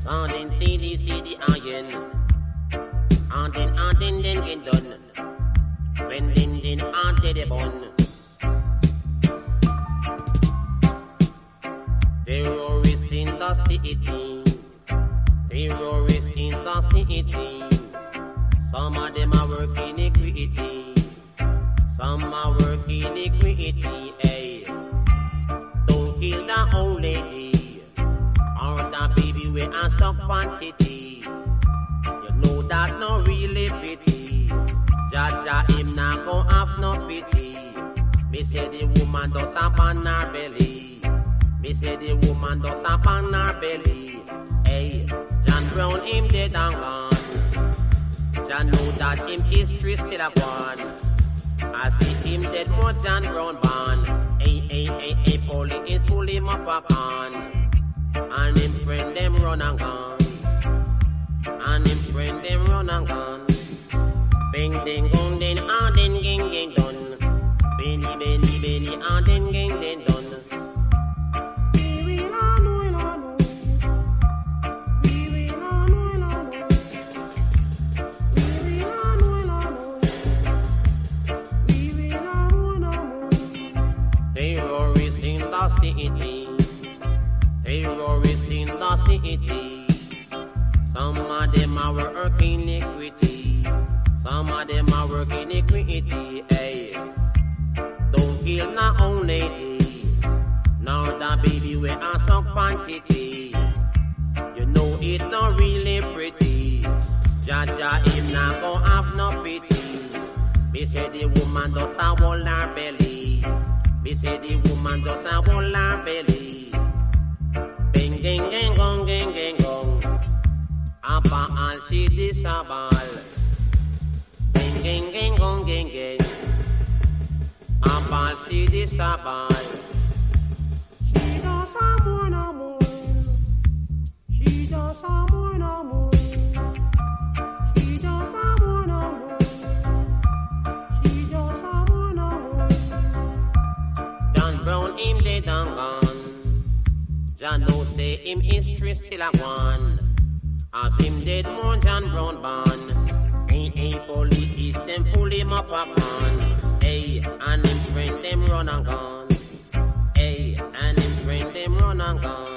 And then see the iron. And then get done. When then ante the bun. Terrorists in the city. Terrorists in the city. Some of them are working iniquity. Some are working iniquity. Hey. Don't kill the old lady. Or the baby we are some quantity. You know that no really pity. Jaja him not go have no pity. Me say the woman does have on her belly. Me say the woman does have on her belly. Hey, John Brown him dead and gone. John know that him history still a gone. I see him dead more John Brown born. Hey, police pull him up a con. And him friend them run and gone. And him friend them run and gone. Bing ding gong ding ah ding ging ging done. Benny ah ding ging ding done. Terrorists in the city. Terrorists in the city. Some of them are working iniquity. Some of them are working iniquity. Hey, don't kill not only lady. Now the baby we are some quantity. You know it's not really pretty. Jaja him not gon' have no pity. Me say the woman does a hold her belly. Me say the woman does a hold her belly. Bing ding ding gong ding ding gong. Apa all she disable. Bing ding ding gong ding ding. Apa all she disable. She does a more no more. She does a more no more. She does a more no more. She does a more no more. John Brown him dead and gone. John know say him history still a one. As him dead more John Brown born. Hey, police them pull him up a con. Hey, and him friend them run and gone. Hey, and him friend them run and gone.